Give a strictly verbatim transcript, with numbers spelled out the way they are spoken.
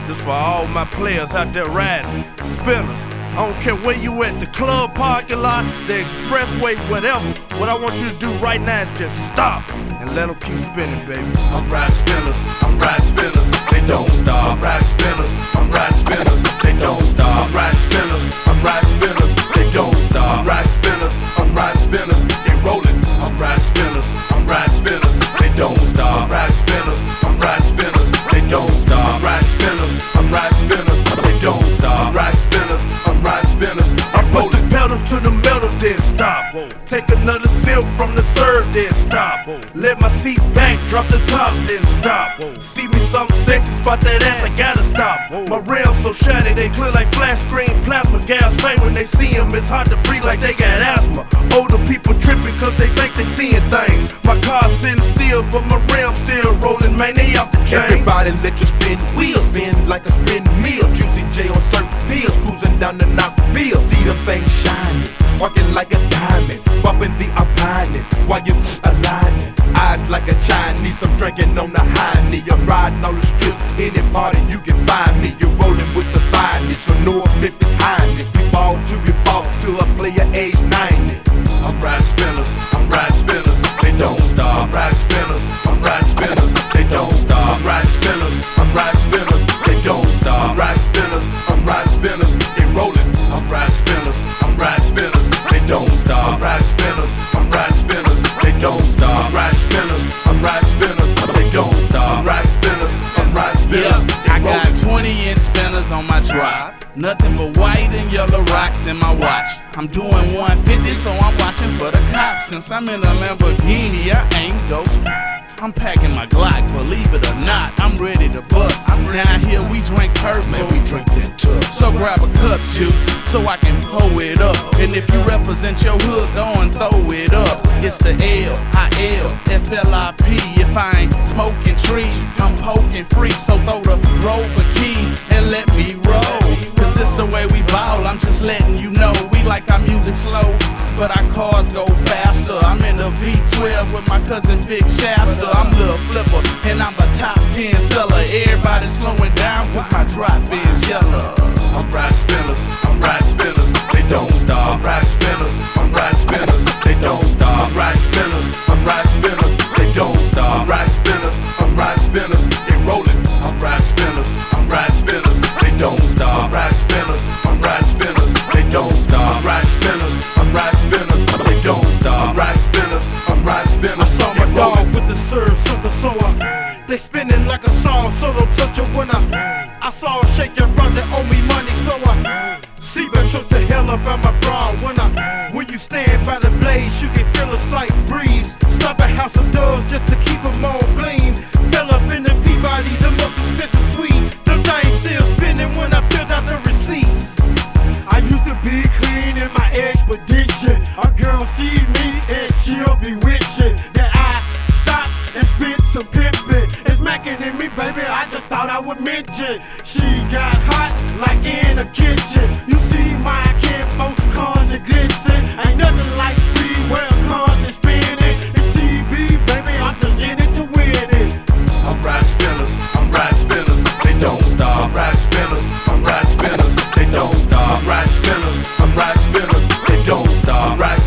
Just for all my players out there riding, spinners. I don't care where you at, the club parking lot, the expressway, whatever. What I want you to do right now is just stop and let them keep spinning, baby. I'm riding spinners, I'm riding spinners, they don't stop. I'm riding spinners, I'm riding spinners, they don't stop. I'm riding spinners, I'm riding spinners, they don't stop. I'm riding spinners, I'm riding spinners, they rolling. I'm riding spinners, I'm riding spinners, they don't stop. I'm riding spinners, I'm riding spinners, they don't stop. I'm riding spinners, I'm riding spinners, they don't stop. I'm riding spinners, I'm riding spinners, I put the pedal to the metal, then stop. Take another sip from the serve, then stop. Let my seat back, drop the top, then stop. See me something sexy, spot that ass, I gotta stop. My rims so shiny, they clear like flash screen plasma. Gas fame when they see them, it's hard to breathe like they got asthma. Older people tripping cause they think they seeing things. My car sitting still, but my rims still rolling, man, they out the chain. Everybody let you spin wheels, spin like a spin meal. Juicy J on certain pills, cruising down the Knoxville. See them things shining, sparking like a diamond, bumping the opinion while you aligning. Eyes like a Chinese, I'm drinking on the high knee. I'm riding all the strips, any party you can find me. You're rolling with the finest, so North Memphis highness. We ball till we fall, till a player age ninety. I'm riding spinners, I'm riding spinners, they don't stop. I'm riding spinners, I'm riding spinners, they don't stop. I'm riding spinners, I'm riding spinners, they don't stop. I'm riding spinners, I'm riding spinners, they rolling. I'm riding spinners, I'm riding spinners, they don't stop. I'm riding spinners, I'm riding spinners, they don't stop. I'm riding spinners, I'm riding spinners, they don't stop. I'm riding spinners, I'm riding spinners, yeah, I got twenty inch spinners on my drive. Nothing but white and yellow rocks in my watch. I'm doing one fifty, so I'm watching for the cops. Since I'm in a Lamborghini, I ain't ghost. I'm packing my Glock, believe it or not, I'm ready to bust. Down here we drink purple, man, we drink that tough. So grab a cup, juice, so I can pour it up. And if you represent your hood, go and throw it up. It's the L, I L, F L I P. If I ain't smoking trees, I'm poking free. So throw the rover keys and let me roll. Cause this the way we ball, I'm just letting you know. We like our music slow, but our cars go faster. I'm in the V twelve with my cousin Big Shasta. I'm Lil Flipper, and I'm a top ten seller. Everybody slowing down, cause my drop is yellow. I'm riding spinners, I'm riding spinners, they don't stop. I'm riding spinners, I'm riding spinners, they don't stop. I'm riding spinners, I'm riding spinners, they don't stop. I'm riding spinners, I'm riding spinners, they rolling. I'm riding spinners, I'm riding spinners, they don't stop. I'm riding spinners, I'm riding spinners, they don't stop. I'm riding spinners, I'm riding spinners, they don't stop. I'm riding spinners, I'm riding spinners. I saw my dog with the serve sucker, so I, they spinning like a song, so don't touch it when I I saw her shake your brother owe me money, so I Seabird took the hell up out my bra. When I when you stand by the blaze, you can feel a slight breeze. Stop a house of doves just to keep them on gleam. Fell up in the Peabody, the most expensive suite. Them things still spinning when I filled out the receipt. I used to be clean in my expedition. A girl see me and she'll be wishing that I stop and spit some pimpin'. It's mackin' in me, baby, I just thought I would mention. She got hot like in a kitchen. You see my kin folks, cars and glisten. Ain't nothing like speed, well, cars and spinning. It's C B, baby, I'm just in it to win it. I'm riding spinners, I'm riding spinners, they don't stop. I'm riding spinners, I'm riding spinners, they don't stop. I'm riding spinners, I'm riding spinners, they don't stop. I'm riding